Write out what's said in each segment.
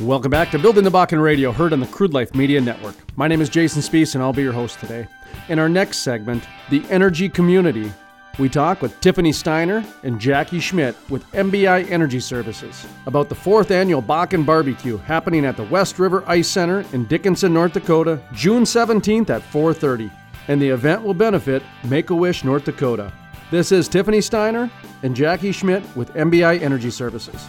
Welcome back to Building the Bakken Radio, heard on the Crude Life Media Network. My name is Jason Spees, and I'll be your host today. In our next segment, the energy community, we talk with Tiffany Steiner and Jackie Schmidt with MBI Energy Services about the 4th annual Bakken Barbecue happening at the West River Ice Center in Dickinson, North Dakota, June 17th at 4:30. And the event will benefit Make-A-Wish, North Dakota. This is Tiffany Steiner and Jackie Schmidt with MBI Energy Services.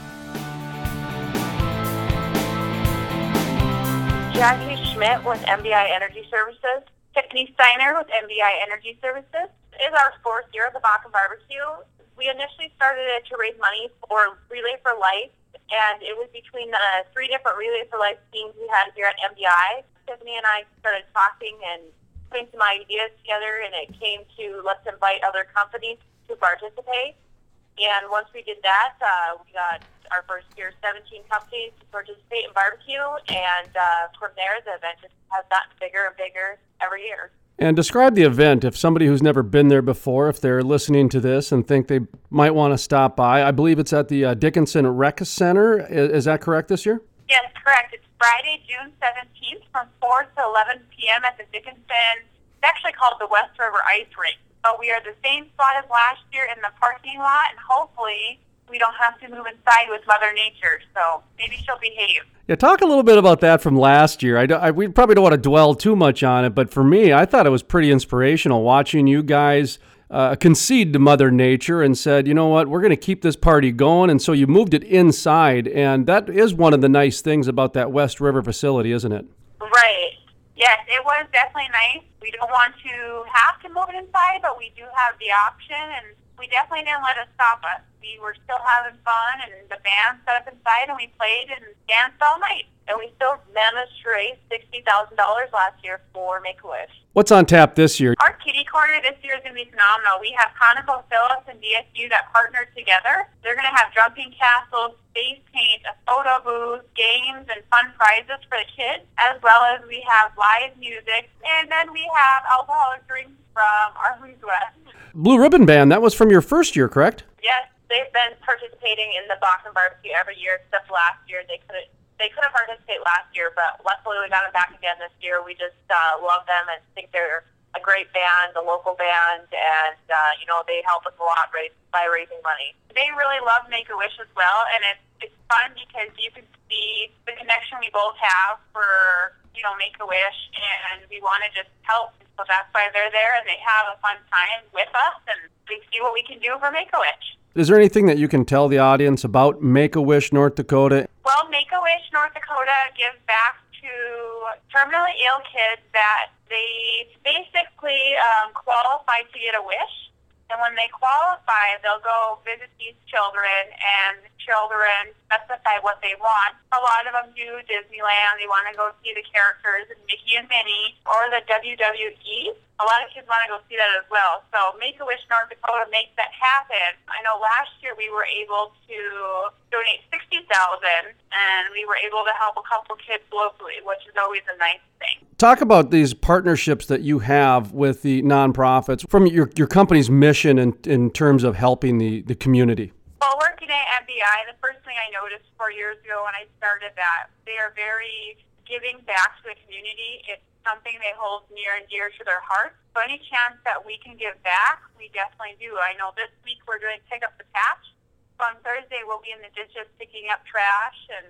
Jackie Schmidt with MBI Energy Services. Tiffany Steiner with MBI Energy Services. It is our 4th year of the Bakken Barbecue. We initially started it to raise money for Relay for Life, and it was between the 3 different Relay for Life teams we had here at MBI. Tiffany and I started talking and putting some ideas together, and it came to let's invite other companies to participate. And once we did that, we got our first year 17 companies to participate in barbecue, and from there the event just has gotten bigger and bigger every year. And describe the event if somebody who's never been there before, if they're listening to this and think they might want to stop by. I believe it's at the Dickinson Rec Center. Is that correct this year? Yes, correct. It's Friday, June 17th from 4 to 11 p.m. at the Dickinson. It's actually called the West River Ice Rink. But we are the same spot as last year in the parking lot, and hopefully we don't have to move inside with Mother Nature, so maybe she'll behave. Yeah, talk a little bit about that from last year. We probably don't want to dwell too much on it, but for me, I thought it was pretty inspirational watching you guys concede to Mother Nature and said, you know what, we're going to keep this party going, and so you moved it inside, and that is one of the nice things about that West River facility, isn't it? Right. Yes, it was definitely nice. We don't want to have to move it inside, but we do have the option, and we definitely didn't let it stop us. We were still having fun, and the band set up inside, and we played and danced all night. And we still managed to raise $60,000 last year for Make-A-Wish. What's on tap this year? Our kitty corner this year is going to be phenomenal. We have ConocoPhillips and DSU that partnered together. They're going to have jumping castles, face paint, a photo booth, games, and fun prizes for the kids, as well as we have live music. And then we have alcoholic drinks from our Who's West. Blue Ribbon Band, that was from your first year, correct? Yes, they've been participating in the Bakken Barbecue every year except last year. They couldn't participate last year, but luckily we got them back again this year. We just love them and think they're a great band, a local band, and they help us a lot by raising money. They really love Make-A-Wish as well, and it's fun because you can see the connection we both have for Make-A-Wish, and we want to just help. So that's why they're there, and they have a fun time with us, and we see what we can do for Make-A-Wish. Is there anything that you can tell the audience about Make-A-Wish North Dakota? Well, Make-A-Wish North Dakota gives back to terminally ill kids that they basically qualify to get a wish. And when they qualify, they'll go visit these children, and the children specify what they want. A lot of them do Disneyland. They want to go see the characters, Mickey and Minnie, or the WWE. A lot of kids want to go see that as well. So Make-A-Wish North Dakota makes that happen. I know last year we were able to donate $60,000, and we were able to help a couple kids locally, which is always a nice thing. Talk about these partnerships that you have with the nonprofits from your company's mission in terms of helping the community. Well, working at MBI, the first thing I noticed 4 years ago when I started that, they are very giving back to the community. It's something they hold near and dear to their hearts. So any chance that we can give back, we definitely do. I know this week we're doing Pick Up the Patch. So on Thursday we'll be in the ditches picking up trash, and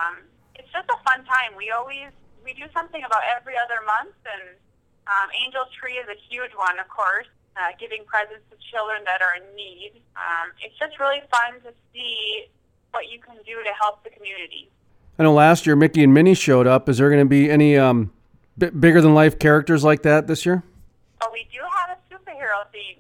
it's just a fun time. We do something about every other month, and Angel's Tree is a huge one, of course, giving presents to children that are in need. It's just really fun to see what you can do to help the community. I know last year Mickey and Minnie showed up. Is there going to be any bigger-than-life characters like that this year? Well, we do have a superhero theme,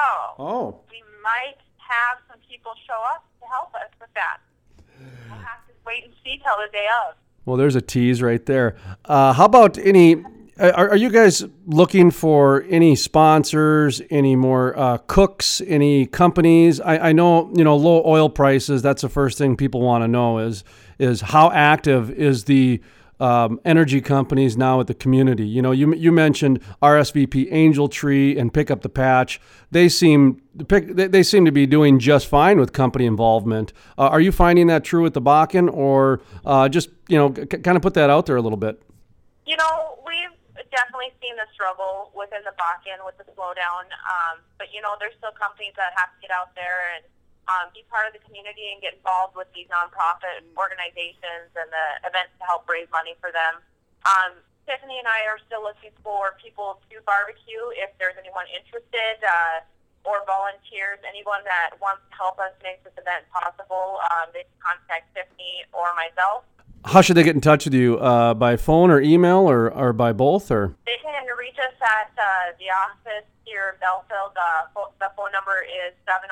so we might have some people show up to help us with that. We'll have to wait and see till the day of. Well, there's a tease right there. How about are you guys looking for any sponsors, any more cooks, any companies? I know, low oil prices, that's the first thing people want to know is how active is the energy companies now with the community. You know, you mentioned RSVP Angel Tree and Pick Up the Patch. They seem to be doing just fine with company involvement. Are you finding that true with the Bakken, or just, kind of put that out there a little bit? We've definitely seen the struggle within the Bakken with the slowdown. But, there's still companies that have to get out there and be part of the community and get involved with these nonprofit organizations and the events to help raise money for them. Tiffany and I are still looking for people to barbecue if there's anyone interested, or volunteers, anyone that wants to help us make this event possible. They can contact Tiffany or myself. How should they get in touch with you? By phone or email or by both? Or they can reach us at the office here in Belfield. The phone number is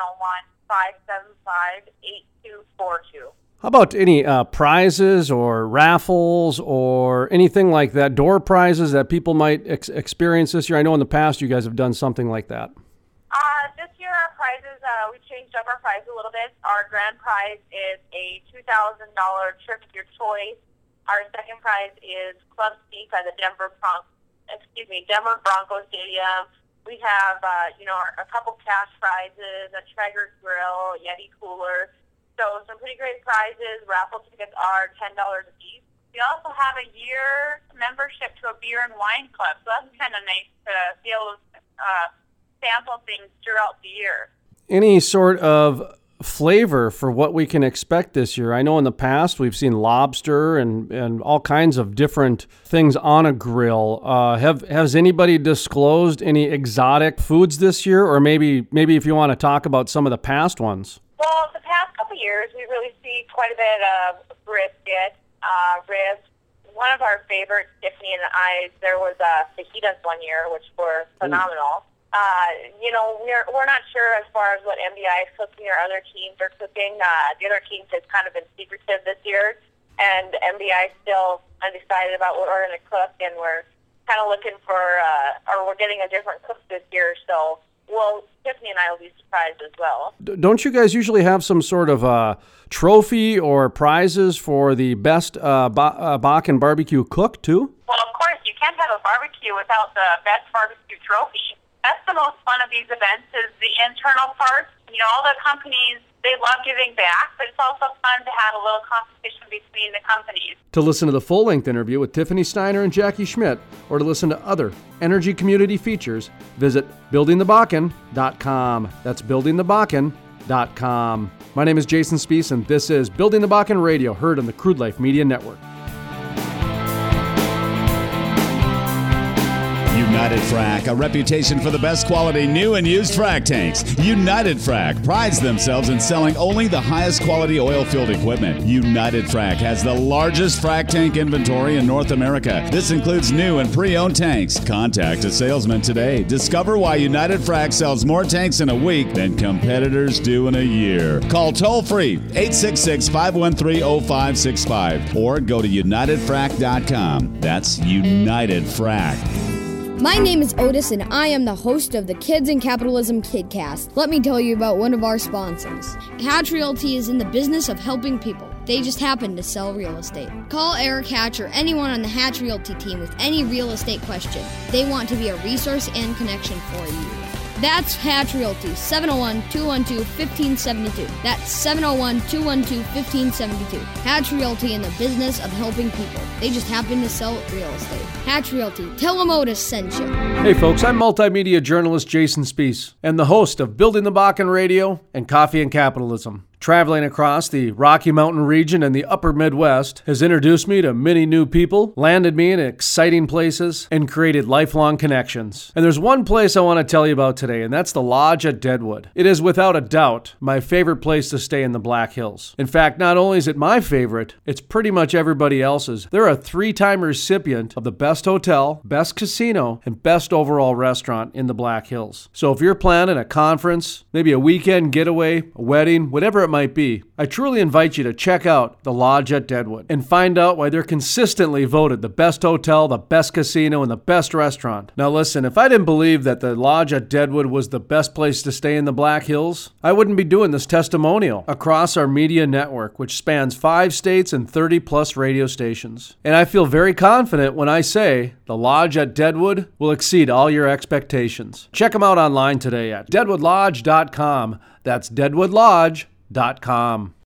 701-575-8242. How about any prizes or raffles or anything like that, door prizes that people might experience this year? I know in the past you guys have done something like that. This year our prizes, we changed up our prize a little bit. Our grand prize is a $2,000 trip of your choice. Our second prize is club seats at the Denver Bronco Stadium. We have, a couple cash prizes, a Traeger grill, Yeti cooler. So some pretty great prizes. Raffle tickets are $10 a piece. We also have a year membership to a beer and wine club, so that's kind of nice to be able to sample things throughout the year. Any sort of flavor for what we can expect this year? I know in the past we've seen lobster and all kinds of different things on a grill. Has anybody disclosed any exotic foods this year, or maybe if you want to talk about some of the past ones? Well, the past couple years we really see quite a bit of brisket, ribs. One of our favorites, Tiffany and I, there was fajitas one year, which were phenomenal. We're not sure as far as what MBI is cooking or other teams are cooking. The other teams has kind of been secretive this year, and MBI is still undecided about what we're going to cook, and we're kind of looking for, we're getting a different cook this year, so Tiffany and I will be surprised as well. Don't you guys usually have some sort of trophy or prizes for the best Bakken barbecue cook, too? Well, of course, you can't have a barbecue without the best barbecue trophy. That's the most fun of these events is the internal parts. All the companies, they love giving back, but it's also fun to have a little competition between the companies. To listen to the full-length interview with Tiffany Steiner and Jackie Schmidt, or to listen to other energy community features, visit buildingthebakken.com. That's buildingthebakken.com. My name is Jason Spiess, and this is Building the Bakken Radio, heard on the Crude Life Media Network. United Frac, a reputation for the best quality new and used frac tanks. United Frac prides themselves in selling only the highest quality oil-filled equipment. United Frac has the largest frac tank inventory in North America. This includes new and pre-owned tanks. Contact a salesman today. Discover why United Frac sells more tanks in a week than competitors do in a year. Call toll-free 866-513-0565 or go to UnitedFrac.com. That's United Frac. My name is Otis, and I am the host of the Kids in Capitalism KidCast. Let me tell you about one of our sponsors. Hatch Realty is in the business of helping people. They just happen to sell real estate. Call Eric Hatch or anyone on the Hatch Realty team with any real estate question. They want to be a resource and connection for you. That's Hatch Realty, 701-212-1572. That's 701-212-1572. Hatch Realty in the business of helping people. They just happen to sell real estate. Hatch Realty. Tell them Otis sent you. Hey folks, I'm multimedia journalist Jason Spiess and the host of Building the Bakken Radio and Coffee and Capitalism. Traveling across the Rocky Mountain region and the upper Midwest has introduced me to many new people, landed me in exciting places, and created lifelong connections. And there's one place I want to tell you about today, and that's the Lodge at Deadwood. It is without a doubt my favorite place to stay in the Black Hills. In fact, not only is it my favorite, it's pretty much everybody else's. They're a 3-time recipient of the best hotel, best casino, and best overall restaurant in the Black Hills. So if you're planning a conference, maybe a weekend getaway, a wedding, whatever it it might be, I truly invite you to check out the Lodge at Deadwood and find out why they're consistently voted the best hotel, the best casino, and the best restaurant. Now listen, if I didn't believe that the Lodge at Deadwood was the best place to stay in the Black Hills, I wouldn't be doing this testimonial across our media network, which spans 5 states and 30 plus radio stations. And I feel very confident when I say the Lodge at Deadwood will exceed all your expectations. Check them out online today at deadwoodlodge.com. That's deadwoodlodge.com.